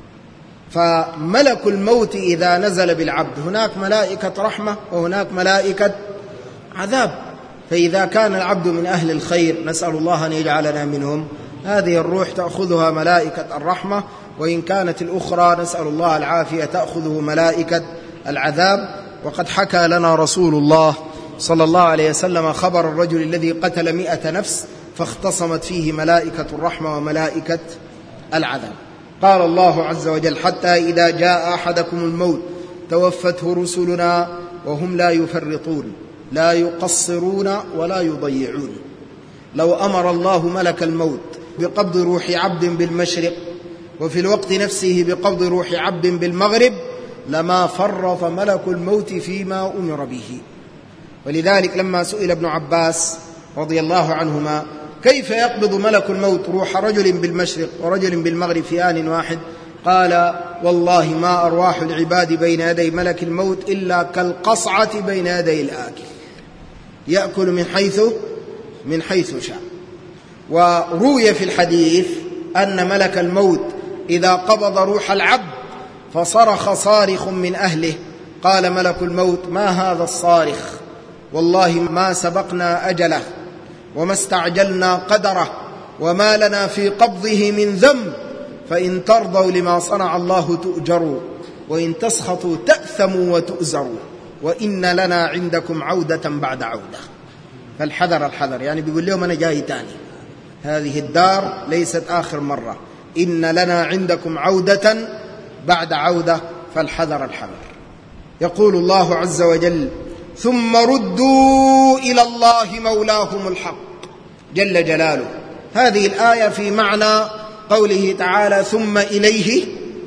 فملك الموت إذا نزل بالعبد هناك ملائكة رحمة وهناك ملائكة عذاب. فإذا كان العبد من أهل الخير، نسأل الله أن يجعلنا منهم، هذه الروح تأخذها ملائكة الرحمة، وإن كانت الأخرى نسأل الله العافية تأخذه ملائكة العذاب. وقد حكى لنا رسول الله صلى الله عليه وسلم خبر الرجل الذي قتل مئة نفس فاختصمت فيه ملائكة الرحمة وملائكة العذاب. قال الله عز وجل: حتى إذا جاء أحدكم الموت توفته رسلنا وهم لا يفرطون لا يقصرون ولا يضيعون. لو أمر الله ملك الموت بقبض روح عبد بالمشرق وفي الوقت نفسه بقبض روح عبد بالمغرب لما فرط ملك الموت فيما أمر به. ولذلك لما سئل ابن عباس رضي الله عنهما كيف يقبض ملك الموت روح رجل بالمشرق ورجل بالمغرب في آن واحد، قال والله ما أرواح العباد بين يدي ملك الموت إلا كالقصعة بين يدي الآكل، يأكل من حيث من حيث شاء. وروي في الحديث أن ملك الموت إذا قبض روح العبد فصرخ صارخ من أهله، قال ملك الموت ما هذا الصارخ، والله ما سبقنا أجله وما استعجلنا قدره وما لنا في قبضه من ذنب، فإن ترضوا لما صنع الله تؤجروا وإن تسخطوا تأثموا وتؤزروا وإن لنا عندكم عودة بعد عودة. فالحذر الحذر، يعني بيقول لهم أنا جاي تاني، هذه الدار ليست آخر مرة، إن لنا عندكم عودة بعد عودة، فالحذر الحذر. يقول الله عز وجل ثم ردوا إلى الله مولاهم الحق جل جلاله. هذه الآية في معنى قوله تعالى ثم إليه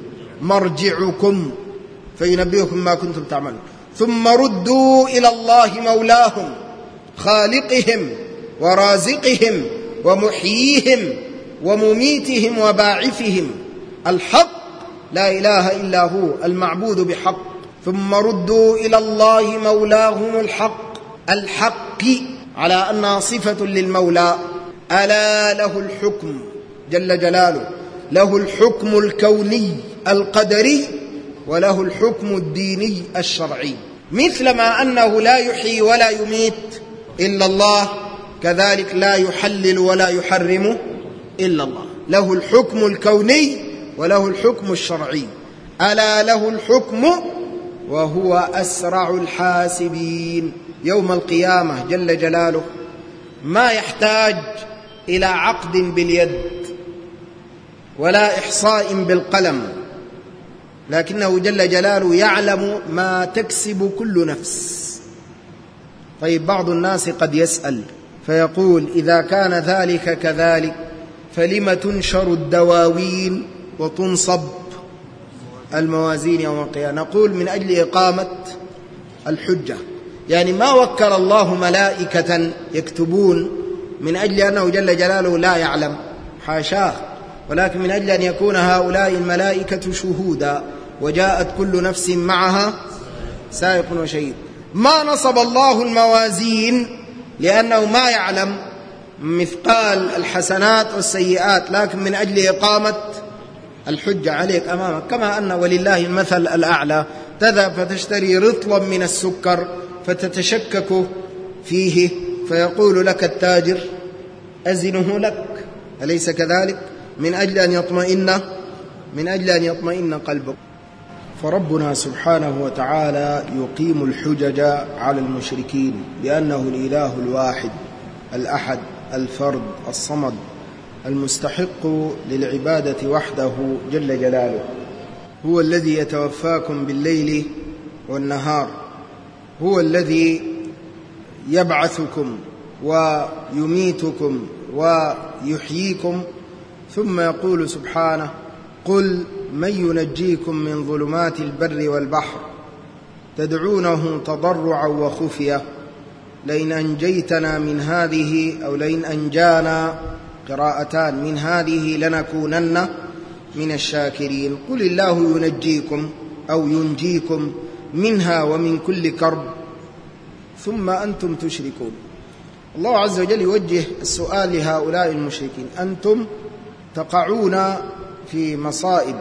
مرجعكم فينبئكم ما كنتم تعملون. ثم ردوا إلى الله مولاهم خالقهم ورازقهم ومحييهم ومميتهم وباعثهم الحق لا إله إلا هو المعبود بحق. ثم ردوا إلى الله مولاهم الحق، الحق على أنها صفة للمولى. ألا له الحكم جل جلاله، له الحكم الكوني القدري وله الحكم الديني الشرعي. مثلما أنه لا يحيي ولا يميت إلا الله، كذلك لا يحلل ولا يحرم إلا الله. له الحكم الكوني وله الحكم الشرعي. ألا له الحكم وهو أسرع الحاسبين. يوم القيامة جل جلاله ما يحتاج إلى عقد باليد ولا إحصاء بالقلم، لكنه جل جلاله يعلم ما تكسب كل نفس. طيب بعض الناس قد يسأل فيقول إذا كان ذلك كذلك فلم تنشر الدواوين وتنصب الموازين يوم القيامة؟ نقول من أجل إقامة الحجة، يعني ما وكل الله ملائكة يكتبون من أجل أنه جل جلاله لا يعلم، حاشاه، ولكن من أجل أن يكون هؤلاء الملائكة شهودا وجاءت كل نفس معها سائق وشهيد. ما نصب الله الموازين لأنه ما يعلم مثقال الحسنات والسيئات، لكن من أجل إقامة الحجة عليك أمامك. كما أن ولله المثل الأعلى، تذهب فتشتري رطلا من السكر فتتشكك فيه فيقول لك التاجر أزنه لك، أليس كذلك؟ من أجل أن يطمئن من أجل أن يطمئن قلبك. فربنا سبحانه وتعالى يقيم الحجج على المشركين بأنه الإله الواحد الأحد الفرد الصمد المستحق للعبادة وحده جل جلاله. هو الذي يتوفاكم بالليل والنهار، هو الذي يبعثكم ويميتكم ويحييكم. ثم يقول سبحانه قل من ينجيكم من ظلمات البر والبحر تدعونه تضرعا وخفية لئن أنجيتنا من هذه أو لئن أنجانا قراءتان من هذه لنكونن من الشاكرين. قل الله ينجيكم أو ينجيكم منها ومن كل كرب ثم أنتم تشركون. الله عز وجل يوجه السؤال لهؤلاء المشركين: أنتم تقعون في مصائب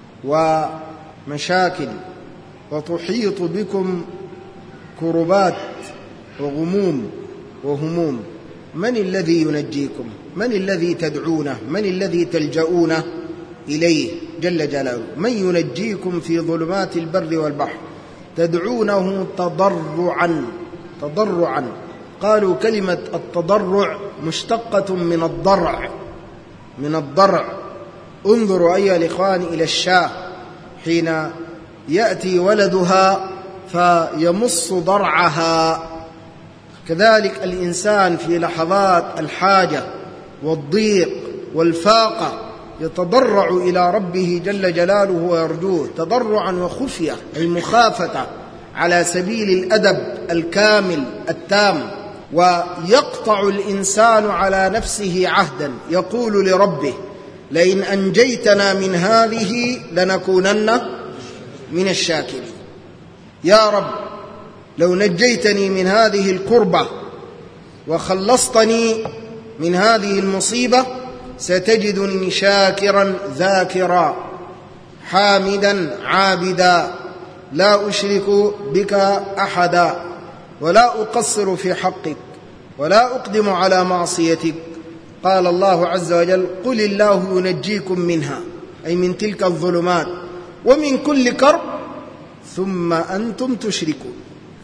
ومشاكل وتحيط بكم كربات وغموم وهموم، من الذي ينجيكم؟ من الذي تدعونه؟ من الذي تلجؤون إليه جل جلاله؟ من ينجيكم في ظلمات البر والبحر تدعونه تضرعا تضرعا قالوا كلمة التضرع مشتقة من الضرع من الضرع. انظروا أيها الإخوان إلى الشاة حين يأتي ولدها فيمص ضرعها كذلك الإنسان في لحظات الحاجة والضيق والفاقة يتضرع إلى ربه جل جلاله ويرجوه تضرعا وخفية، أي مخافة على سبيل الأدب الكامل التام. ويقطع الإنسان على نفسه عهدا يقول لربه: لئن أنجيتنا من هذه لنكونن من الشاكرين. يا رب لو نجيتني من هذه الكربة وخلصتني من هذه المصيبة ستجدني شاكرا ذاكرا حامدا عابدا لا أشرك بك أحدا ولا أقصر في حقك ولا أقدم على معصيتك. قال الله عز وجل: قل الله ينجيكم منها، أي من تلك الظلمات ومن كل كرب ثم أنتم تشركون.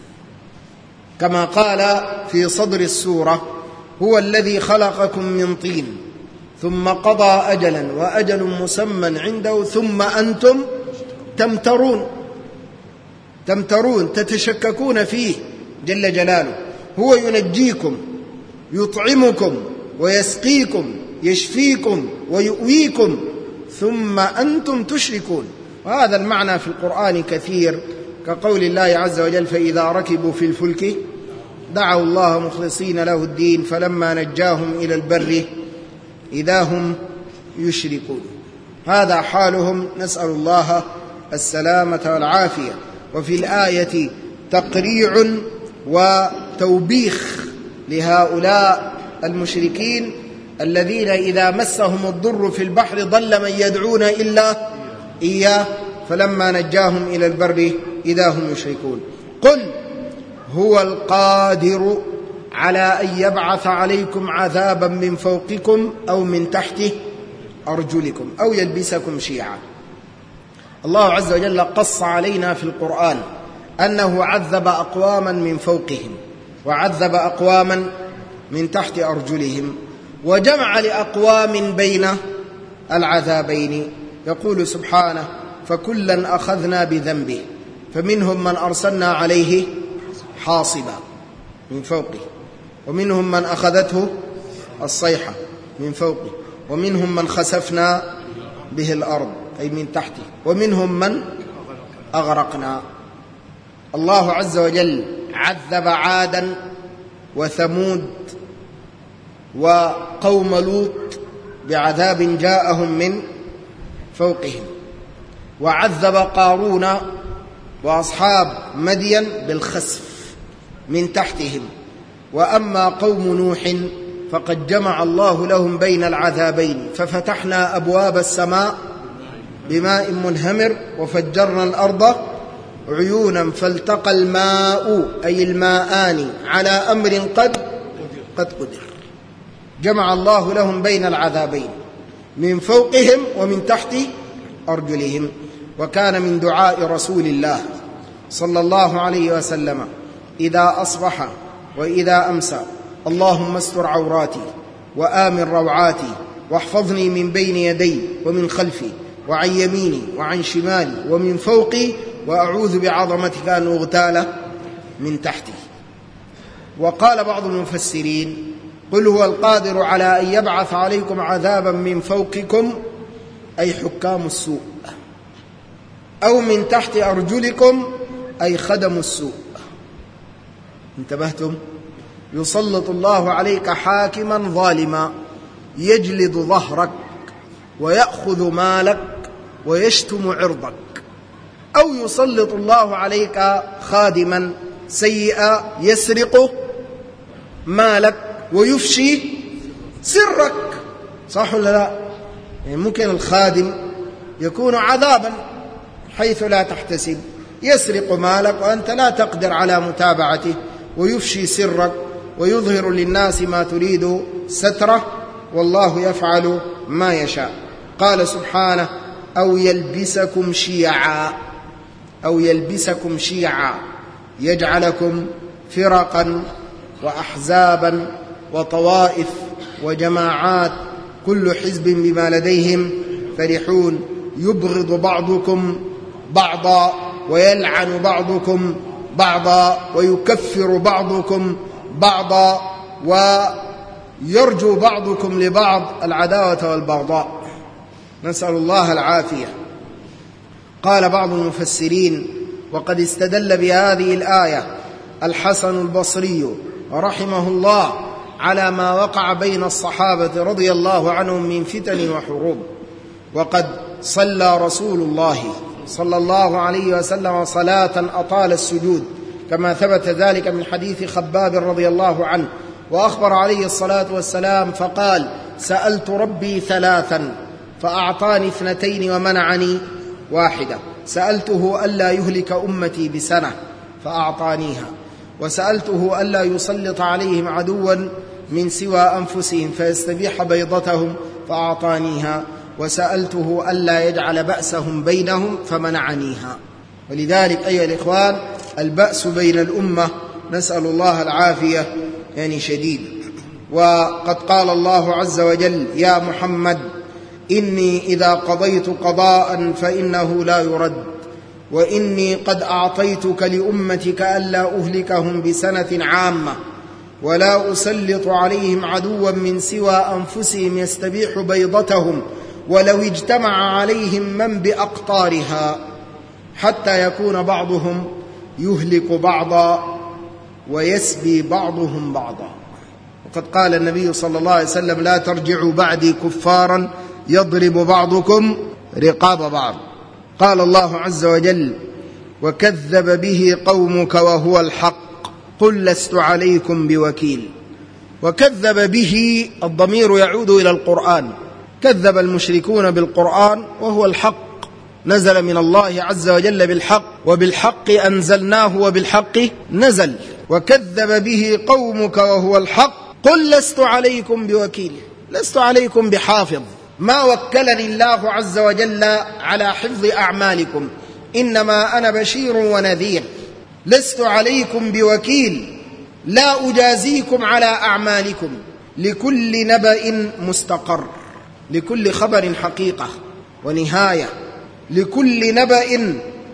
كما قال في صدر السورة: هو الذي خلقكم من طين ثم قضى أجلا وأجل مسمى عنده ثم أنتم تمترون تمترون تتشككون فيه جل جلاله. هو ينجيكم يطعمكم ويسقيكم يشفيكم ويؤويكم ثم أنتم تشركون. وهذا المعنى في القرآن كثير، كقول الله عز وجل: فإذا ركبوا في الفلك دعوا الله مخلصين له الدين فلما نجاهم إلى البر إذا هم يشركون. هذا حالهم، نسأل الله السلامة والعافية. وفي الآية تقريع وتوبيخ لهؤلاء المشركين الذين إذا مسهم الضر في البحر ضل من يدعون إلا إياه فلما نجاهم إلى البر إذا هم يشركون. قل هو القادر على أن يبعث عليكم عذابا من فوقكم أو من تحت أرجلكم أو يلبسكم شيعا. الله عز وجل قص علينا في القرآن أنه عذب أقواما من فوقهم وعذب أقواما من تحت أرجلهم، وجمع لأقوام بين العذابين. يقول سبحانه: فكلا أخذنا بذنبه فمنهم من أرسلنا عليه حاصبا من فوقه، ومنهم من أخذته الصيحة من فوقه، ومنهم من خسفنا به الأرض أي من تحته، ومنهم من أغرقنا. الله عز وجل عذب عادا وثمود وقوم لوط بعذاب جاءهم من فوقهم، وعذب قارون وأصحاب مدين بالخسف من تحتهم. وأما قوم نوح فقد جمع الله لهم بين العذابين، ففتحنا أبواب السماء بماء منهمر وفجرنا الأرض عيونا فالتقى الماء أي الماءان على أمر قد قد قدر. جمع الله لهم بين العذابين من فوقهم ومن تحت أرجلهم. وكان من دعاء رسول الله صلى الله عليه وسلم إذا أصبح وإذا أمسى: اللهم استر عوراتي وآمن روعاتي واحفظني من بين يدي ومن خلفي وعن يميني وعن شمالي ومن فوقي وأعوذ بعظمتك أن أغتال من تحتي. وقال بعض المفسرين: قل هو القادر على أن يبعث عليكم عذابا من فوقكم أي حكام السوء، أو من تحت أرجلكم أي خدم السوء. انتبهتم؟ يسلط الله عليك حاكما ظالما يجلد ظهرك ويأخذ مالك ويشتم عرضك، أو يسلط الله عليك خادما سيئا يسرق مالك ويفشي سرك. صح ولا لا؟ يعني ممكن الخادم يكون عذابا حيث لا تحتسب، يسرق مالك وأنت لا تقدر على متابعته، ويفشي سرك ويظهر للناس ما تريد ستره، والله يفعل ما يشاء. قال سبحانه: أو يلبسكم شيعا أو يلبسكم شيعا يجعلكم فرقا وأحزابا وطوائف وجماعات كل حزب بما لديهم فرحون، يبغض بعضكم بعضا ويلعن بعضكم بعضا ويكفر بعضكم بعضا ويرجو بعضكم لبعض العداوة والبغضاء، نسأل الله العافية. قال بعض المفسرين: وقد استدل بهذه الآية الحسن البصري رحمه الله على ما وقع بين الصحابة رضي الله عنهم من فتن وحروب، وقد صلى رسول الله صلى الله عليه وسلم صلاة أطال السجود كما ثبت ذلك من حديث خباب رضي الله عنه، وأخبر عليه الصلاة والسلام فقال: سألت ربي ثلاثا فأعطاني اثنتين ومنعني واحدة، سألته ألا يهلك أمتي بسنة فأعطانيها، وسألته ألا يسلط عليهم عدوا من سوى أنفسهم فيستبيح بيضتهم فأعطانيها، وسألته ألا يجعل بأسهم بينهم فمنعنيها. ولذلك أيها الإخوان البأس بين الأمة نسأل الله العافية يعني شديد. وقد قال الله عز وجل: يا محمد إني إذا قضيت قضاء فإنه لا يرد، وإني قد أعطيتك لأمتك ألا أهلكهم بسنة عامة، ولا أسلط عليهم عدوا من سوى أنفسهم يستبيح بيضتهم، ولو اجتمع عليهم من بأقطارها، حتى يكون بعضهم يهلك بعضا ويسبي بعضهم بعضا. وقد قال النبي صلى الله عليه وسلم: لا ترجعوا بعدي كفارا يضرب بعضكم رقاب بعض. قال الله عز وجل: وكذب به قومك وهو الحق قل لست عليكم بوكيل. وكذب به الضمير يعود إلى القرآن، كذب المشركون بالقرآن وهو الحق، نزل من الله عز وجل بالحق، وبالحق أنزلناه وبالحق نزل. وكذب به قومك وهو الحق قل لست عليكم بوكيل، لست عليكم بحافظ، ما وكلني الله عز وجل على حفظ أعمالكم، إنما أنا بشير ونذير، لست عليكم بوكيل، لا أجازيكم على أعمالكم، لكل نبأ مستقر، لكل خبر حقيقة ونهاية، لكل نبأ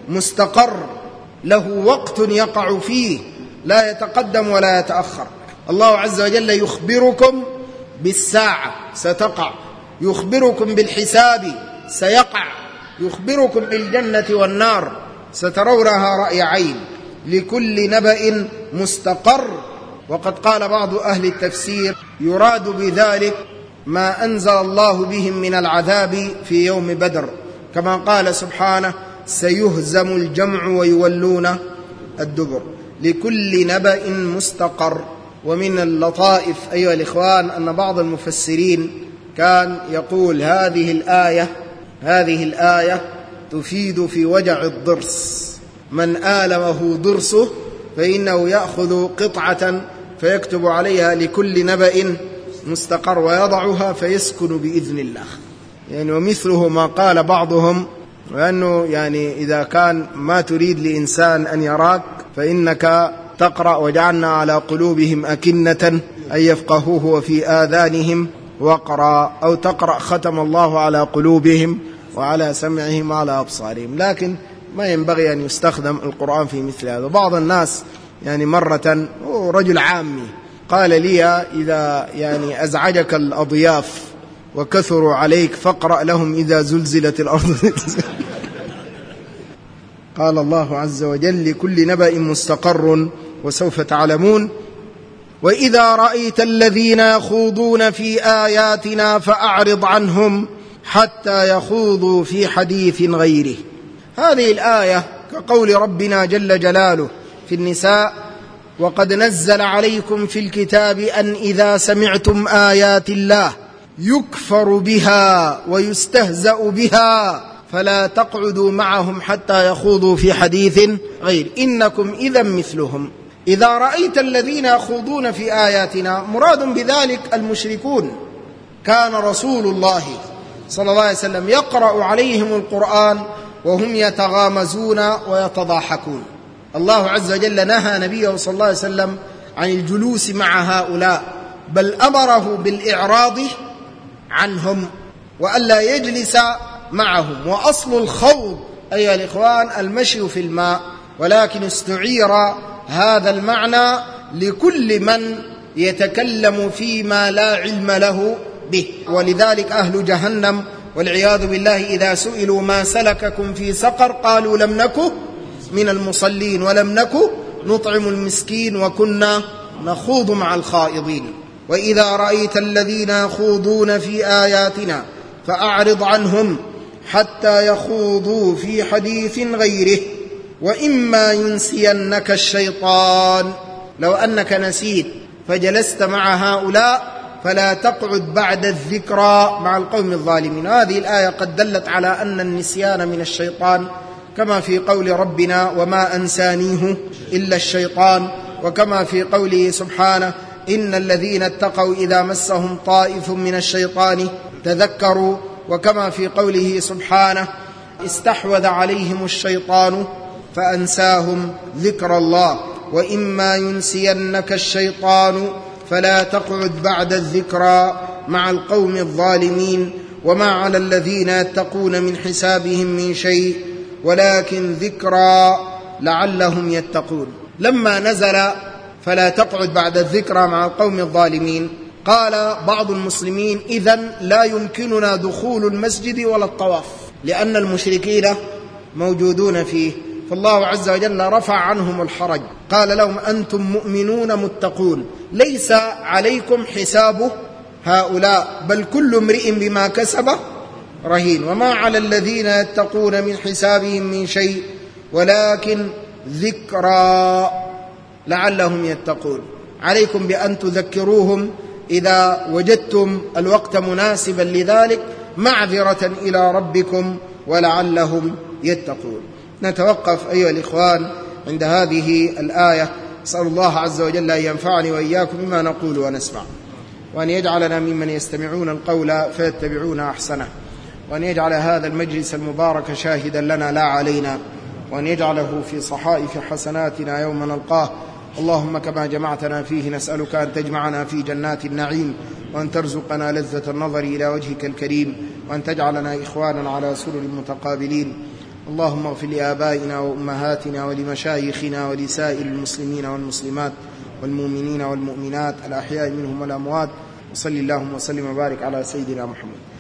مستقر له وقت يقع فيه، لا يتقدم ولا يتأخر. الله عز وجل يخبركم بالساعة ستقع، يخبركم بالحساب سيقع، يخبركم بالجنة والنار سترونها رأي عين، لكل نبأ مستقر. وقد قال بعض أهل التفسير: يراد بذلك ما أنزل الله بهم من العذاب في يوم بدر، كما قال سبحانه: سيهزم الجمع ويولون الدبر، لكل نبأ مستقر. ومن اللطائف أيها الإخوان أن بعض المفسرين كان يقول: هذه الآية هذه الآية تفيد في وجع الضرس، من آلمه ضرسه فإنه يأخذ قطعة فيكتب عليها لكل نبأ مستقر ويضعها فيسكن بإذن الله. يعني ومثله ما قال بعضهم، وأنه يعني إذا كان ما تريد لإنسان أن يراك فإنك تقرأ: وجعلنا على قلوبهم أكنة أن يفقهوه وفي آذانهم وقرا، أو تقرأ: ختم الله على قلوبهم وعلى سمعهم وعلى أبصارهم. لكن ما ينبغي أن يستخدم القرآن في مثل هذا. بعض الناس يعني مرة رجل عامي قال لي: إذا يعني أزعجك الأضياف وكثروا عليك فاقرأ لهم إذا زلزلت الأرض. قال الله عز وجل: لكل نبأ مستقر وسوف تعلمون. وإذا رأيت الذين يخوضون في آياتنا فأعرض عنهم حتى يخوضوا في حديث غيره. هذه الآية كقول ربنا جل جلاله في النساء: وقد نزل عليكم في الكتاب أن إذا سمعتم آيات الله يكفر بها ويستهزأ بها فلا تقعدوا معهم حتى يخوضوا في حديث غير إنكم إذا مثلهم. إذا رأيت الذين يخوضون في آياتنا مراد بذلك المشركون. كان رسول الله صلى الله عليه وسلم يقرأ عليهم القرآن وهم يتغامزون ويتضاحكون. الله عز وجل نهى نبيه صلى الله عليه وسلم عن الجلوس مع هؤلاء، بل أمره بالإعراض عنهم وألا يجلس معهم. وأصل الخوض أيها الإخوان المشي في الماء، ولكن استعير هذا المعنى لكل من يتكلم فيما لا علم له به. ولذلك أهل جهنم والعياذ بالله إذا سئلوا ما سلككم في سقر قالوا لم نك من المصلين ولم نك نطعم المسكين وكنا نخوض مع الخائضين. وإذا رأيت الذين يخوضون في آياتنا فأعرض عنهم حتى يخوضوا في حديث غيره وإما ينسينك الشيطان. لو أنك نسيت فجلست مع هؤلاء فلا تقعد بعد الذكرى مع القوم الظالمين. هذه الآية قد دلت على أن النسيان من الشيطان، كما في قول ربنا وما أنسانيه إلا الشيطان، وكما في قوله سبحانه إن الذين اتقوا إذا مسهم طائف من الشيطان تذكروا، وكما في قوله سبحانه استحوذ عليهم الشيطان فأنساهم ذكر الله وإما ينسينك الشيطان فلا تقعد بعد الذكرى مع القوم الظالمين وما على الذين يتقون من حسابهم من شيء ولكن ذكرى لعلهم يتقون. لما نزل فلا تقعد بعد الذكرى مع القوم الظالمين قال بعض المسلمين إذن لا يمكننا دخول المسجد ولا الطواف لأن المشركين موجودون فيه، فالله عز وجل رفع عنهم الحرج، قال لهم أنتم مؤمنون متقون ليس عليكم حساب هؤلاء بل كل امرئ بما كسب رهين وما على الذين يتقون من حسابهم من شيء ولكن ذكرى لعلهم يتقون. عليكم بأن تذكروهم إذا وجدتم الوقت مناسبا لذلك معذرة إلى ربكم ولعلهم يتقون. نتوقف أيها الإخوان عند هذه الآية. أسأل الله عز وجل أن ينفعني وإياكم بما نقول ونسمع، وأن يجعلنا ممن يستمعون القول فيتبعون أحسنه، وأن يجعل هذا المجلس المبارك شاهدا لنا لا علينا، وأن يجعله في صحائف حسناتنا يوم نلقاه. اللهم كما جمعتنا فيه نسألك أن تجمعنا في جنات النعيم، وأن ترزقنا لذة النظر إلى وجهك الكريم، وأن تجعلنا إخوانا على سرر متقابلين. اللهم اغفر لآبائنا وأمهاتنا ولمشايخنا ولسائر المسلمين والمسلمات والمؤمنين والمؤمنات الأحياء منهم والأموات، وصل اللهم وسلم وبارك على سيدنا محمد.